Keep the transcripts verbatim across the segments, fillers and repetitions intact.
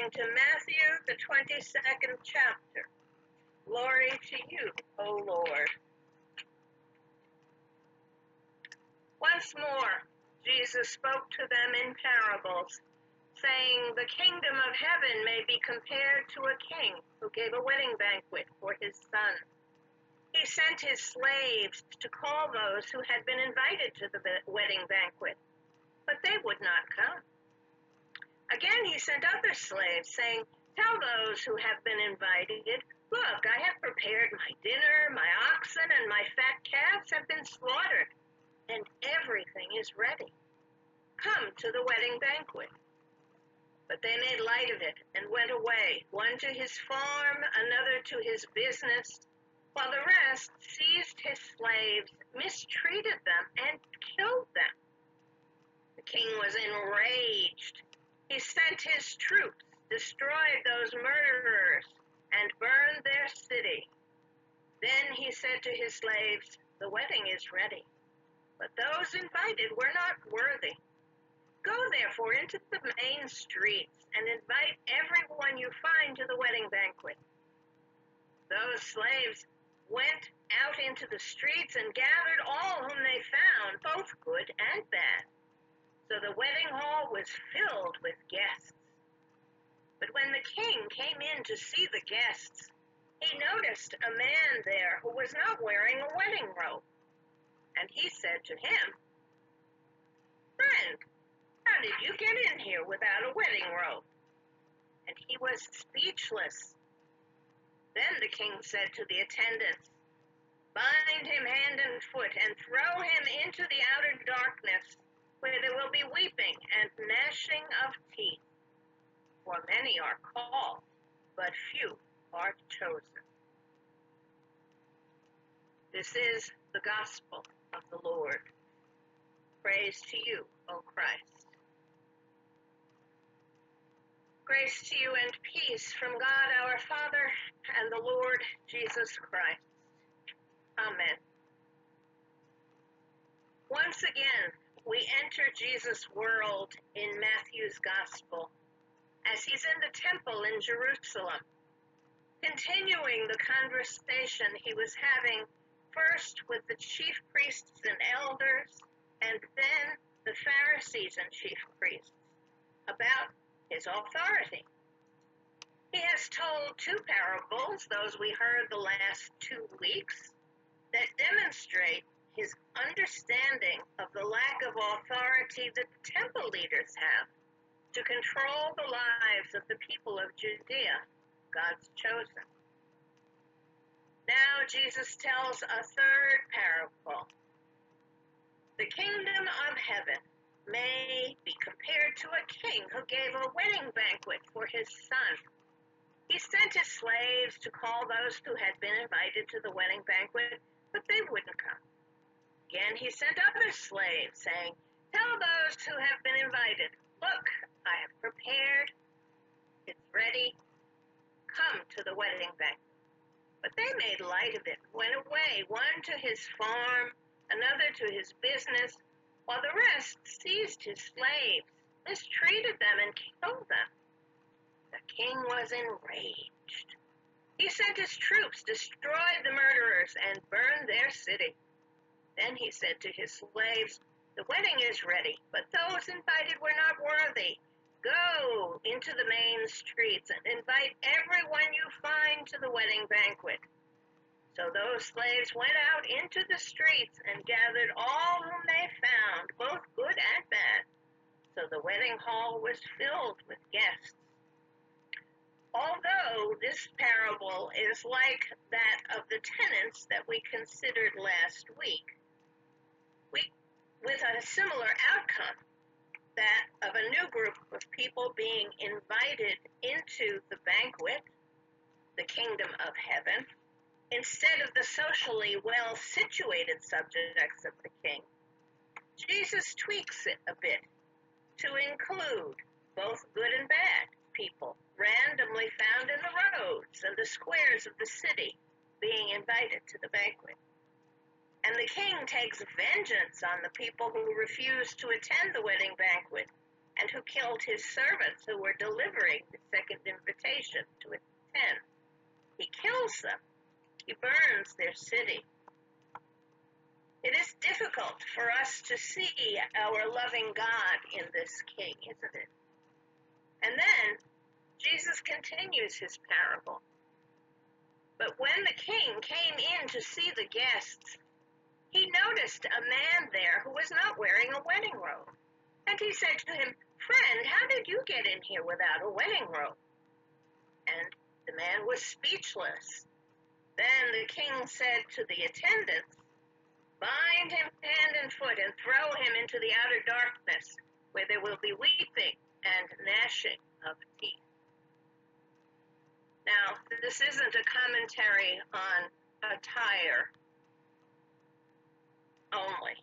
according to Matthew, the twenty-second chapter. Glory to you, O Lord. Once more, Jesus spoke to them in parables, saying, "The kingdom of heaven may be compared to a king who gave a wedding banquet for his son. He sent his slaves to call those who had been invited to the wedding banquet, but they would not come. Again he sent other slaves, saying, 'Tell those who have been invited, look, I have prepared my dinner, my oxen and my fat calves have been slaughtered, and everything is ready. Come to the wedding banquet.' But they made light of it and went away, one to his farm, another to his business, while the rest seized his slaves, mistreated them, and killed them. The king was enraged. He sent his troops, destroyed those murderers, and burned their city. Then he said to his slaves, 'The wedding is ready, but those invited were not worthy. Go therefore into the main streets and invite everyone you find to the wedding banquet.' Those slaves went out into the streets and gathered all whom they found, both good and bad. So the wedding hall was filled with guests. But when the king came in to see the guests, he noticed a man there who was not wearing a wedding robe. And he said to him, 'Friend, how did you get in here without a wedding robe?' And he was speechless. Then the king said to the attendants, 'Bind him hand and foot and throw him into the outer darkness, where there will be weeping and gnashing of teeth. For many are called, but few are chosen.'" This is the gospel of the Lord. Praise to you, O Christ. Grace to you and peace from God our Father and the Lord Jesus Christ. Amen. Once again, we enter Jesus' world in Matthew's Gospel as he's in the temple in Jerusalem, continuing the conversation he was having first with the chief priests and elders, and then the Pharisees and chief priests about his authority. He has told two parables, those we heard the last two weeks, that demonstrate his understanding of the lack of authority that temple leaders have to control the lives of the people of Judea, God's chosen. Now Jesus tells a third parable. The kingdom of heaven may be compared to a king who gave a wedding banquet for his son. He sent his slaves to call those who had been invited to the wedding banquet, but they wouldn't come. Again, he sent other slaves, saying, "Tell those who have been invited, look, I have prepared, it's ready, come to the wedding banquet." But they made light of it, went away, one to his farm, another to his business, while the rest seized his slaves, mistreated them, and killed them. The king was enraged. He sent his troops, destroyed the murderers, and burned their city. Then he said to his slaves, "The wedding is ready, but those invited were not worthy. Go into the main streets and invite everyone you find to the wedding banquet." So those slaves went out into the streets and gathered all whom they found, both good and bad. So the wedding hall was filled with guests. Although this parable is like that of the tenants that we considered last week, we, with a similar outcome, that of a new group of people being invited into the banquet, the kingdom of heaven, instead of the socially well-situated subjects of the king, Jesus tweaks it a bit to include both good and bad people randomly found in the roads and the squares of the city being invited to the banquet. And the king takes vengeance on the people who refuse to attend the wedding banquet and who killed his servants who were delivering the second invitation to attend. He kills them. He burns their city. It is difficult for us to see our loving God in this king, isn't it? And then Jesus continues his parable. But when the king came in to see the guests, he noticed a man there who was not wearing a wedding robe. And he said to him, "Friend, how did you get in here without a wedding robe?" And the man was speechless. Then the king said to the attendants, "Bind him hand and foot and throw him into the outer darkness, where there will be weeping and gnashing of teeth." Now, this isn't a commentary on attire only.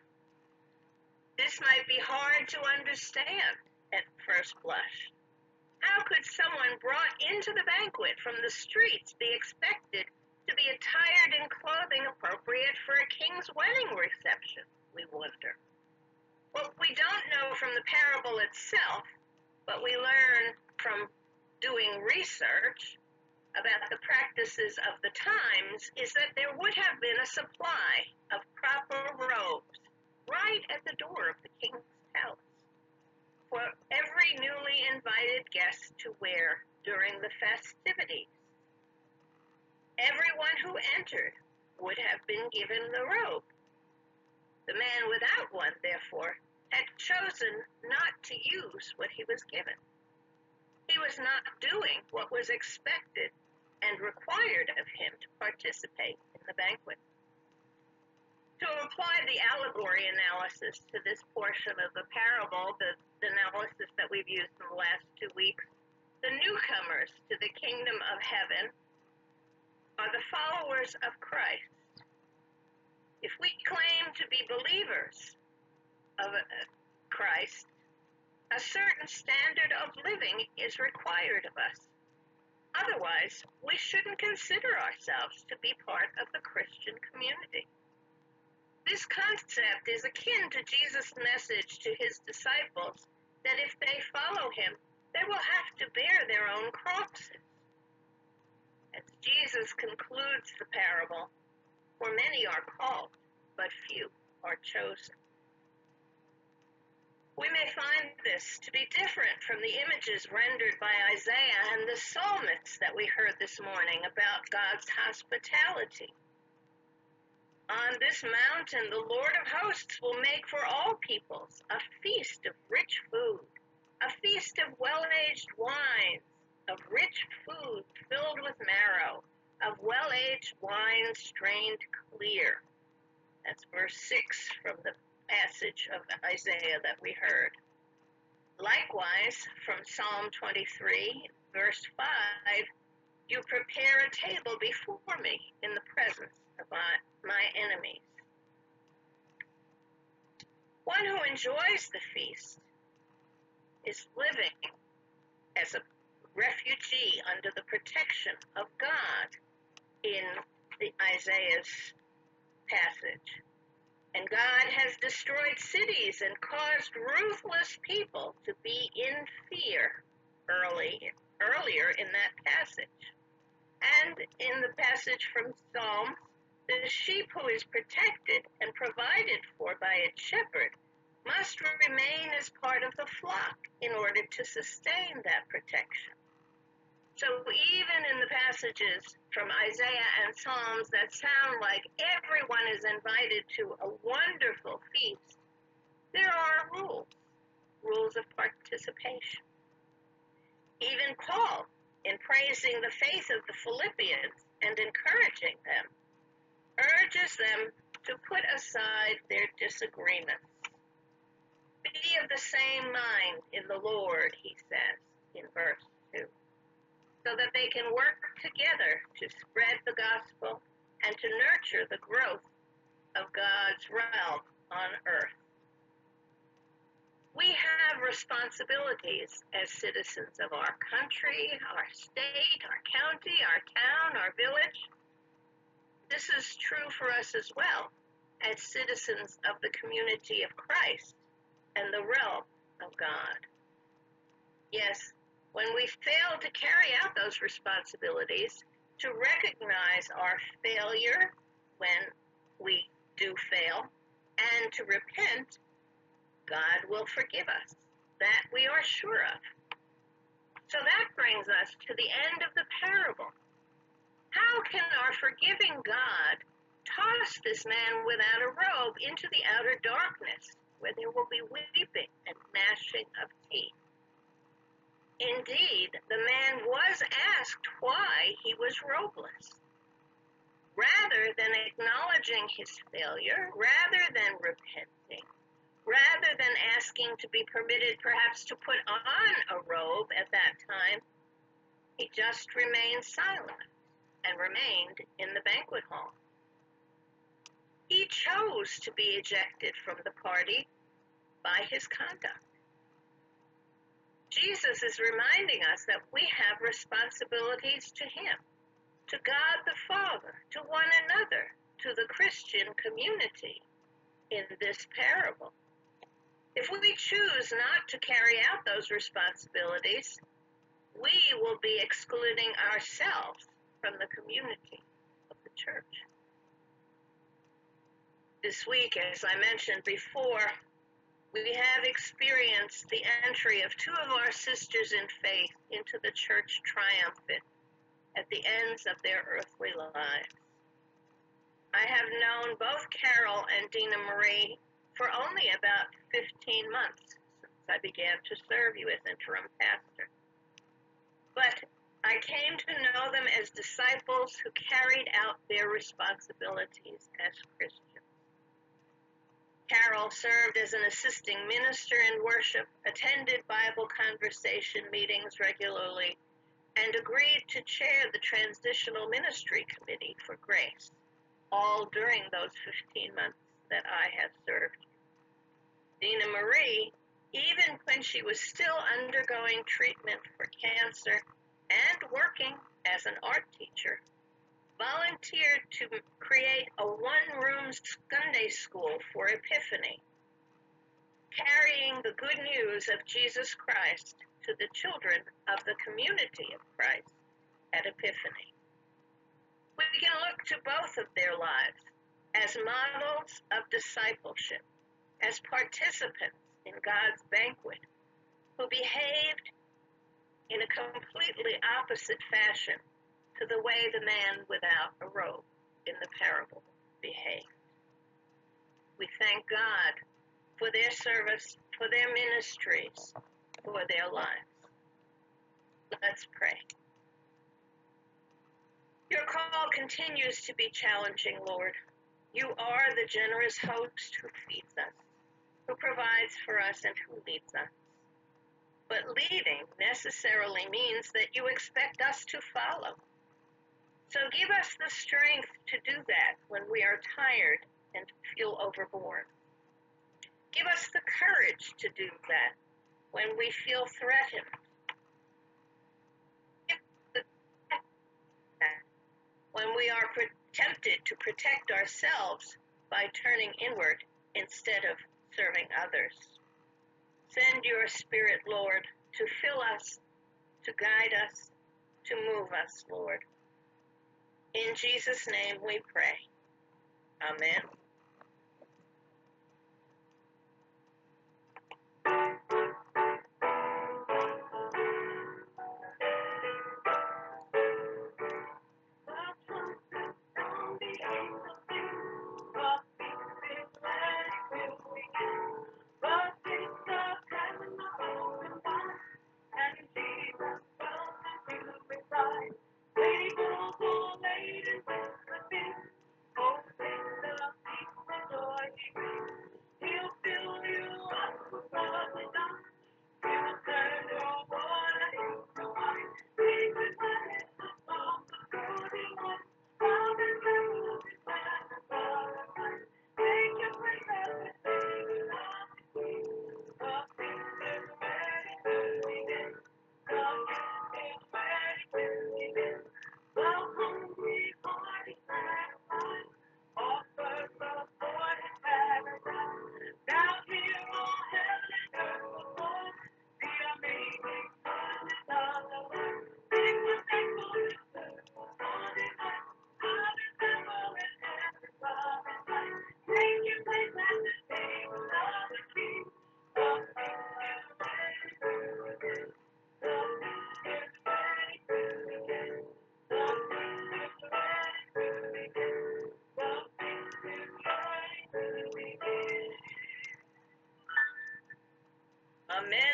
This might be hard to understand at first blush. How could someone brought into the banquet from the streets be expected to be attired in clothing appropriate for a king's wedding reception, we wonder? What we don't know from the parable itself, but we learn from doing research about the practices of the times, is that there would have been a supply of proper robes right at the door of the king's palace for every newly invited guest to wear during the festivities. Everyone who entered would have been given the robe. The man without one, therefore, had chosen not to use what he was given. He was not doing what was expected and required of him to participate in the banquet. To apply the allegory analysis to this portion of the parable, the, the analysis that we've used in the last two weeks, the newcomers to the kingdom of heaven are the followers of Christ. If we claim to be believers of Christ, a certain standard of living is required of us. Otherwise, we shouldn't consider ourselves to be part of the Christian community. This concept is akin to Jesus' message to his disciples that if they follow him, they will have to bear their own crosses. As Jesus concludes the parable, for many are called, but few are chosen. We may find this to be different from the images rendered by Isaiah and the psalmists that we heard this morning about God's hospitality. On this mountain, the Lord of hosts will make for all peoples a feast of rich food, a feast of well-aged wines, of rich food filled with marrow, of well-aged wine strained clear. That's verse six from the passage of Isaiah that we heard. Likewise, from Psalm twenty-three, verse five, you prepare a table before me in the presence of my, my enemies. One who enjoys the feast is living as a refugee under the protection of God in the Isaiah's passage. And God has destroyed cities and caused ruthless people to be in fear early, earlier in that passage. And in the passage from Psalms, the sheep who is protected and provided for by its shepherd must remain as part of the flock in order to sustain that protection. So even in the passages from Isaiah and Psalms that sound like everyone is invited to a wonderful feast, there are rules, rules of participation. Even Paul, in praising the faith of the Philippians and encouraging them, urges them to put aside their disagreements. Be of the same mind in the Lord, he says in verse two, so that they can work together to spread the gospel and to nurture the growth of God's realm on earth. We have responsibilities as citizens of our country, our state, our county, our town, our village. This is true for us as well as citizens of the community of Christ and the realm of God. Yes, when we fail to carry out those responsibilities, to recognize our failure when we do fail, and to repent, God will forgive us. That we are sure of. So that brings us to the end of the parable. How can our forgiving God toss this man without a robe into the outer darkness, where there will be weeping and gnashing of teeth? Indeed, the man was asked why he was robeless. Rather than acknowledging his failure, rather than repenting, rather than asking to be permitted perhaps to put on a robe at that time, he just remained silent and remained in the banquet hall. He chose to be ejected from the party by his conduct. Jesus is reminding us that we have responsibilities to him, to God the Father, to one another, to the Christian community in this parable. If we choose not to carry out those responsibilities, we will be excluding ourselves from the community of the church. This week, as I mentioned before, we have experienced the entry of two of our sisters in faith into the church triumphant at the ends of their earthly lives. I have known both Carol and Dina Marie for only about fifteen months since I began to serve you as interim pastor. But I came to know them as disciples who carried out their responsibilities as Christians. Carol served as an assisting minister in worship, attended Bible conversation meetings regularly, and agreed to chair the Transitional Ministry Committee for Grace, all during those fifteen months that I have served. Dina Marie, even when she was still undergoing treatment for cancer and working as an art teacher, volunteered to create a one-room Sunday school for Epiphany, carrying the good news of Jesus Christ to the children of the community of Christ at Epiphany. We can look to both of their lives as models of discipleship, as participants in God's banquet, who behaved in a completely opposite fashion to the way the man without a robe in the parable behaved. We thank God for their service, for their ministries, for their lives. Let's pray. Your call continues to be challenging, Lord. You are the generous host who feeds us, who provides for us, and who leads us. But leading necessarily means that you expect us to follow. So give us the strength to do that when we are tired and feel overborne. Give us the courage to do that when we feel threatened. When we are tempted to protect ourselves by turning inward instead of serving others. Send your Spirit, Lord, to fill us, to guide us, to move us, Lord. In Jesus' name we pray. Amen.